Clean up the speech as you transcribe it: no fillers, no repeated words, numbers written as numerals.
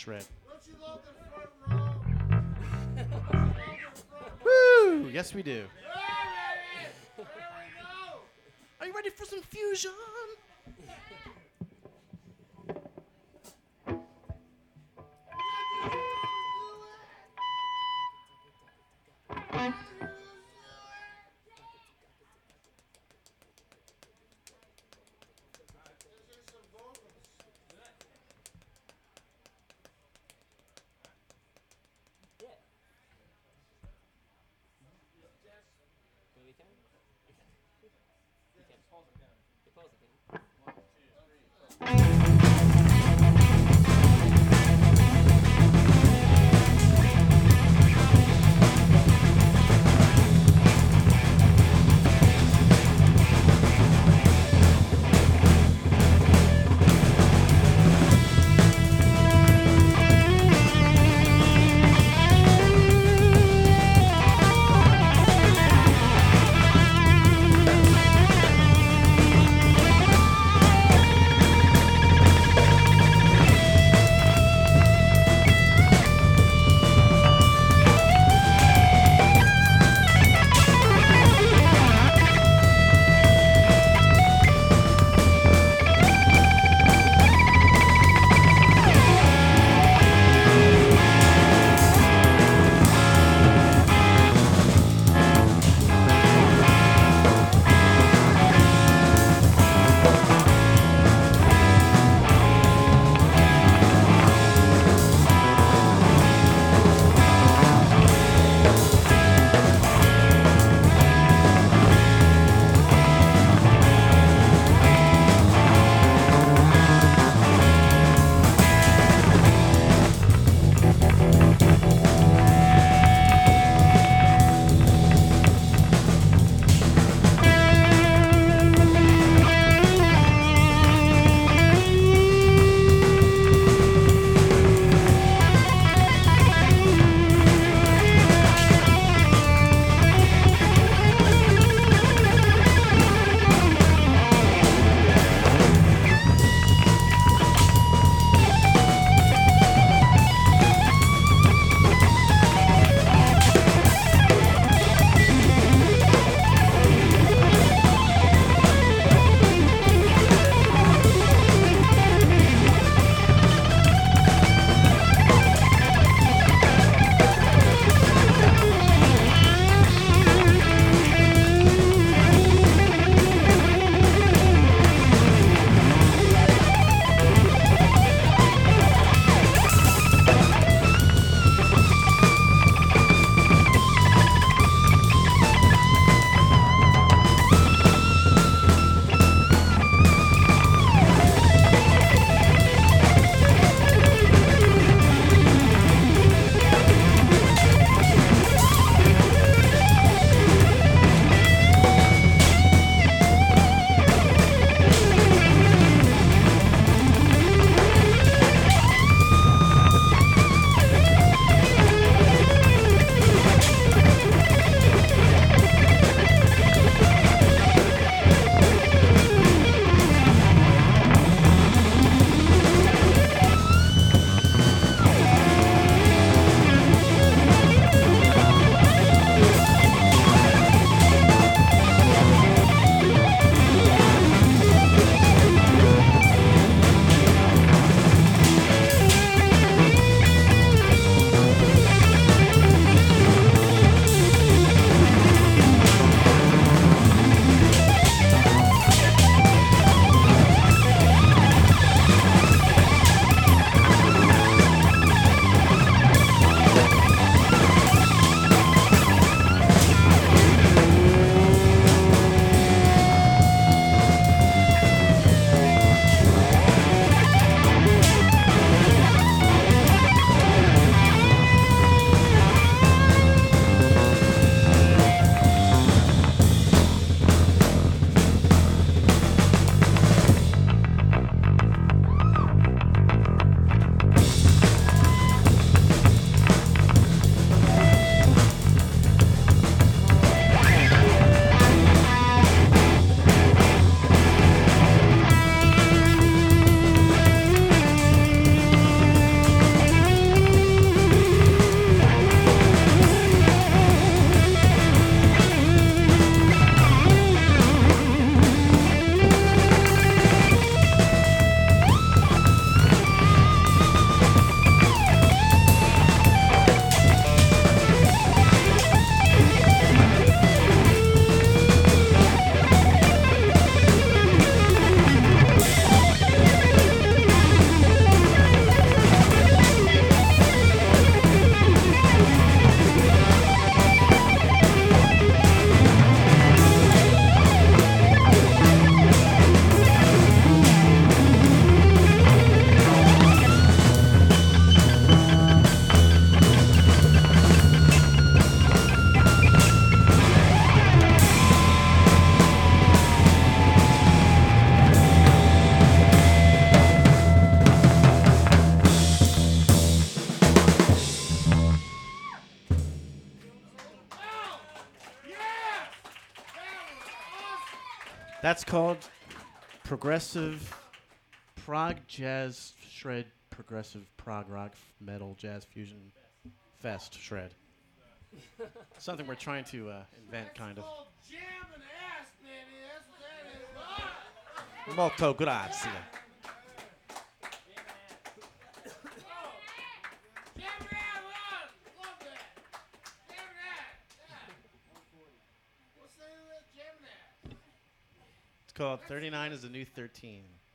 shred. Don't you love the front row? Woo! Yes, we do. Here we go. Are you ready for some fusion? That's called progressive prog jazz shred, progressive prog rock metal jazz fusion fest shred. Something we're trying to invent, kind of. Called jamming ass, baby. That's what that is. Molto grazie. Jamming ass, love that. Jamming ass. Yeah. What's the name of that jamming ass? It's called 39 is the New 13.